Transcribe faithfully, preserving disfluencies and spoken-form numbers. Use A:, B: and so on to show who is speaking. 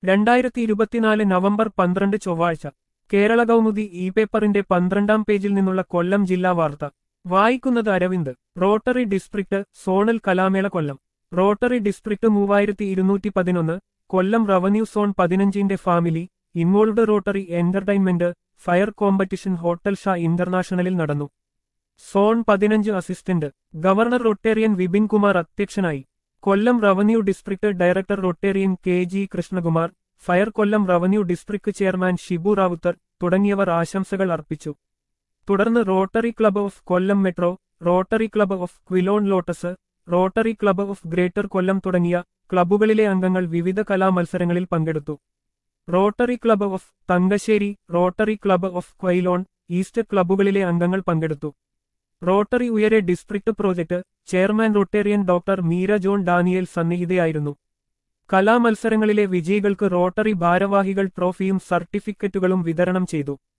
A: രണ്ടായിരത്തി ഇരുപത്തിനാല് നവംബർ പന്ത്രണ്ട് ചൊവ്വാഴ്ച കേരള കൗമുദി ഇ പേപ്പറിന്റെ പന്ത്രണ്ടാം പേജിൽ നിന്നുള്ള കൊല്ലം ജില്ലാ വാർത്ത വായിക്കുന്നത് അരവിന്ദ്. റോട്ടറി ഡിസ്ട്രിക്ട് സോണൽ കലാമേള കൊല്ലം. റോട്ടറി ഡിസ്ട്രിക്ട് മൂവായിരത്തി ഇരുന്നൂറ്റി പതിനൊന്ന് കൊല്ലം റവന്യൂ സോൺ പതിനഞ്ചിന്റെ family involved Rotary entertainment fire competition hotel Shah ഇന്റർനാഷണലിൽ നടന്നു. സോൺ പതിനഞ്ച് assistant governor Rotarian Vipin Kumar അധ്യക്ഷനായി. Kollam revenue district director Rotarian K G Krishnakumar, fire Kollam revenue district chairman Shibu Rawther തുടങ്ങിയവർ ആശംസകൾ അർപ്പിച്ചു. തുടർന്ന് Rotary Club of Kollam Metro, Rotary Club of Quilon Lotus, Rotary Club of greater കൊല്ലം തുടങ്ങിയ ക്ലബ്ബുകളിലെ അംഗങ്ങൾ വിവിധ കലാമത്സരങ്ങളിൽ പങ്കെടുത്തു. Rotary Club of Thangassery, Rotary Club of Quilon, East ക്ലബ്ബുകളിലെ അംഗങ്ങൾ പങ്കെടുത്തു. Rotary Uyare district project chairman Rotarian doctor Meera John Daniel സന്നിഹിതയായിരുന്നു. കലാമത്സരങ്ങളിലെ വിജയികൾക്ക് റോട്ടറി ഭാരവാഹികൾ ട്രോഫിയും സർട്ടിഫിക്കറ്റുകളും വിതരണം ചെയ്തു.